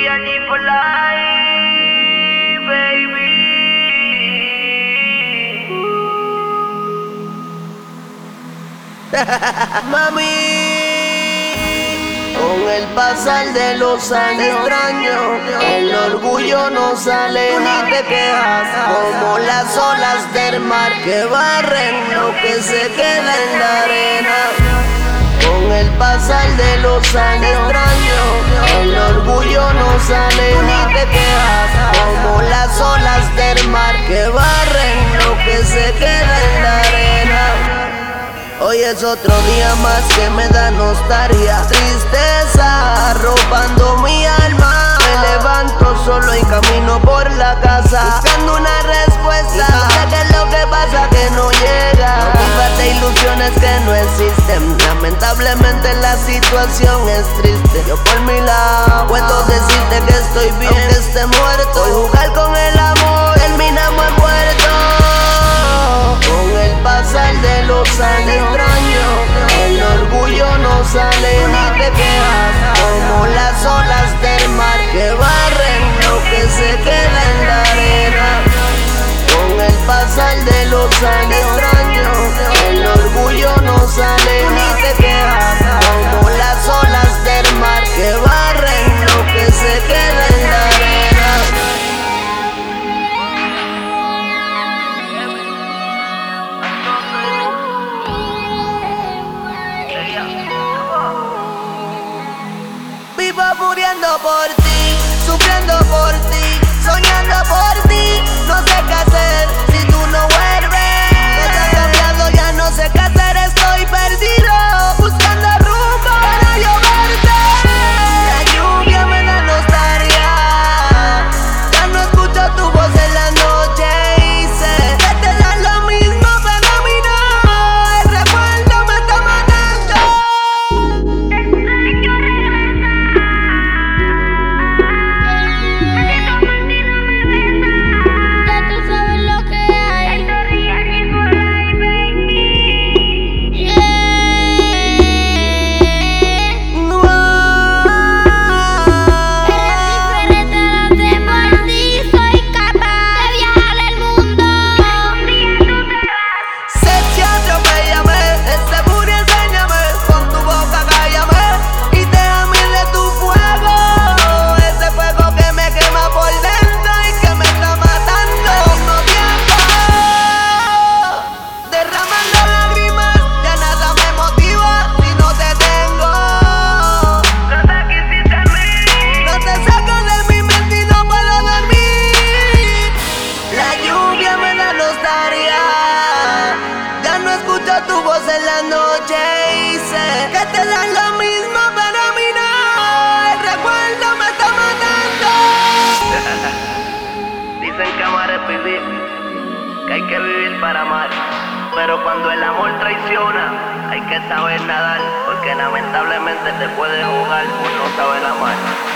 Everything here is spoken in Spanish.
D&G for life, baby. Mami, con el pasar de los años extraño, el orgullo no sale ni te quejas, como las olas del mar que barren lo que se queda en la arena. Con el pasar de los años extraño, el orgullo no sale ni te quejas, como las olas del mar que barren lo que se queda en la arena. Hoy es otro día más que me da nostalgia, tristeza arropando mi alma. Me levanto solo y camino por la casa buscando una respuesta. No sé qué es lo que pasa que no llega. Viva de ilusiones que no existen. Lamentablemente la situación es triste. Yo por mi lado puedo decirte que estoy bien, aunque esté muerto. Hoy jugar con el amor terminamos en muerto. Con el pasar de los años extraño, el orgullo no sale ni te quejas, como las olas del mar que barren lo que se queda en la arena. Con el pasar de los años extraño, el orgullo no sale ni te quejas, como las olas del mar que barren lo que se queda en la arena. Vivo muriendo por ti, sufriendo por ti, soñando por ti. No sé qué hacer si tú no vuelves. Todo ha cambiado, ya no sé qué hacer. Estoy perdido, buscando rumbo para yo verte. La lluvia me da nostalgia, ya no escucho tu voz en la noche y sé que te da lo mismo, pero a mí no. El recuerdo me está matando. Ya no escucho tu voz en la noche y sé que te da lo mismo, pero a mí no. El recuerdo me está matando. Dicen que amar es vivir, que hay que vivir para amar. Pero cuando el amor traiciona, hay que saber nadar, porque lamentablemente te puede jugar por no saber amar.